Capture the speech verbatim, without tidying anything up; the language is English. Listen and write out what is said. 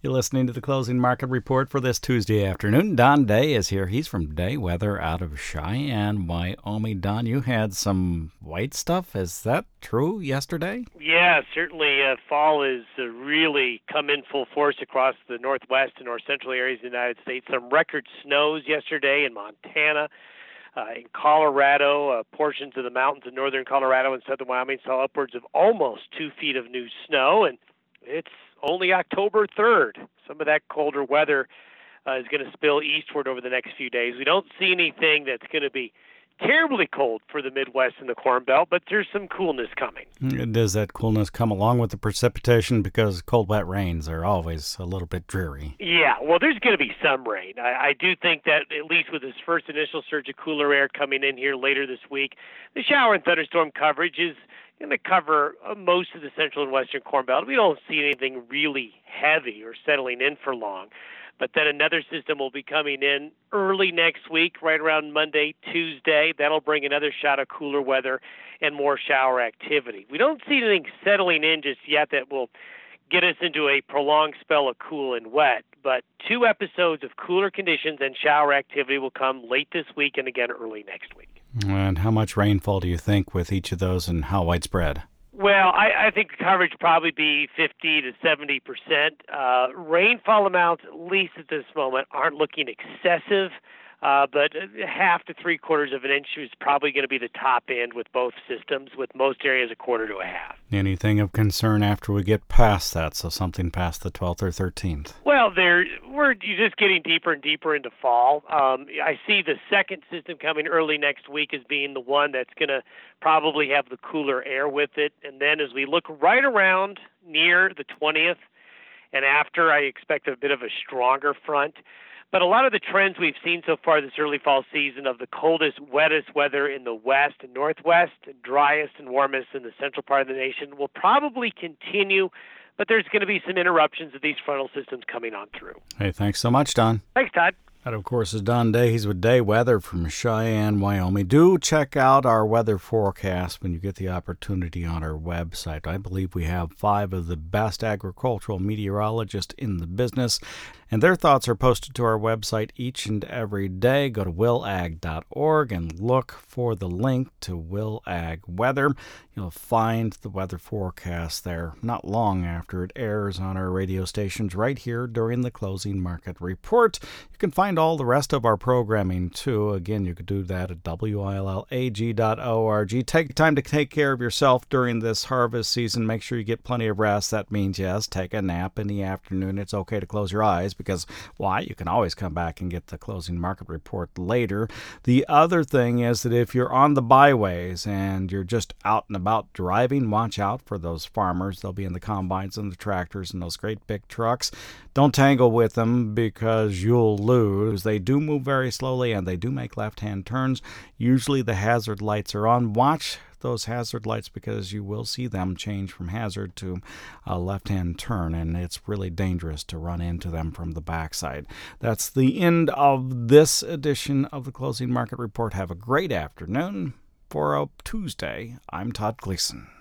You're listening to the Closing Market Report for this Tuesday afternoon. Don Day is here. He's from Day Weather out of Cheyenne, Wyoming. Don, you had some white stuff. Is that true yesterday? Yeah, certainly. Uh, fall has uh, really come in full force across the northwest and north central areas of the United States. Some record snows yesterday in Montana. Uh, in Colorado, uh, portions of the mountains in northern Colorado and southern Wyoming saw upwards of almost two feet of new snow, and it's only October third. Some of that colder weather uh, is going to spill eastward over the next few days. We don't see anything that's going to be terribly cold for the Midwest and the Corn Belt, but there's some coolness coming. Does that coolness come along with the precipitation? Because cold, wet rains are always a little bit dreary. Yeah, well, there's going to be some rain. I, I do think that at least with this first initial surge of cooler air coming in here later this week, the shower and thunderstorm coverage is going to cover uh, most of the central and western Corn Belt. We don't see anything really heavy or settling in for long. But then another system will be coming in early next week, right around Monday, Tuesday. That'll bring another shot of cooler weather and more shower activity. We don't see anything settling in just yet that will get us into a prolonged spell of cool and wet. But two episodes of cooler conditions and shower activity will come late this week and again early next week. And how much rainfall do you think with each of those and how widespread? Well, I, I think the coverage would probably be fifty to seventy percent. Uh, rainfall amounts, at least at this moment, aren't looking excessive, uh, but half to three quarters of an inch is probably going to be the top end with both systems, with most areas a quarter to a half. Anything of concern after we get past that, so something past the twelfth or thirteenth? Well, there we're just getting deeper and deeper into fall. Um, I see the second system coming early next week as being the one that's going to probably have the cooler air with it. And then as we look right around near the twentieth and after, I expect a bit of a stronger front. But a lot of the trends we've seen so far this early fall season of the coldest, wettest weather in the west and northwest, and driest and warmest in the central part of the nation will probably continue, but there's going to be some interruptions of these frontal systems coming on through. Hey, thanks so much, Don. Thanks, Todd. That, of course, is Don Day. He's with Day Weather from Cheyenne, Wyoming. Do check out our weather forecast when you get the opportunity on our website. I believe we have five of the best agricultural meteorologists in the business, and their thoughts are posted to our website each and every day. Go to will ag dot org and look for the link to Will Ag Weather. You'll find the weather forecast there not long after it airs on our radio stations right here during the Closing Market Report. You can find all the rest of our programming, too. Again, you could do that at W I L L A G dot org. Take time to take care of yourself during this harvest season. Make sure you get plenty of rest. That means, yes, take a nap in the afternoon. It's okay to close your eyes because, why? You can always come back and get the Closing Market Report later. The other thing is that if you're on the byways and you're just out and about driving, watch out for those farmers. They'll be in the combines and the tractors and those great big trucks. Don't tangle with them because you'll lose. They do move very slowly and they do make left-hand turns. Usually the hazard lights are on. Watch those hazard lights because you will see them change from hazard to a left-hand turn, and it's really dangerous to run into them from the backside. That's the end of this edition of the Closing Market Report. Have a great afternoon. For a Tuesday, I'm Todd Gleason.